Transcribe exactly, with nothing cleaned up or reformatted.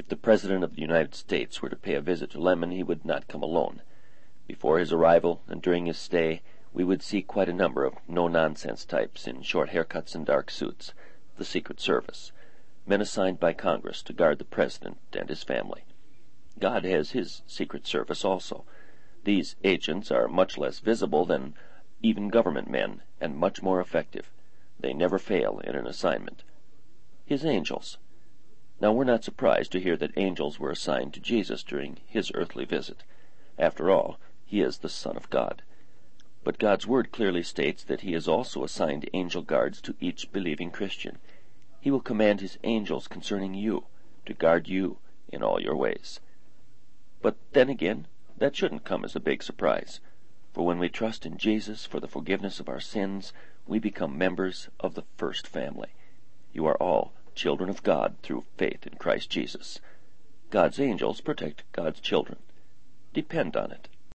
If the President of the United States were to pay a visit to Lemon, he would not come alone. Before his arrival and during his stay, we would see quite a number of no-nonsense types in short haircuts and dark suits, the Secret Service, men assigned by Congress to guard the President and his family. God has his Secret Service also. These agents are much less visible than even government men, and much more effective. They never fail in an assignment. His angels. Now we're not surprised to hear that angels were assigned to Jesus during his earthly visit. After all, he is the Son of God. But God's Word clearly states that he has also assigned angel guards to each believing Christian. He will command his angels concerning you, to guard you in all your ways. But then again, that shouldn't come as a big surprise. For when we trust in Jesus for the forgiveness of our sins, we become members of the first family. You are all children of God through faith in Christ Jesus. God's angels protect God's children. Depend on it.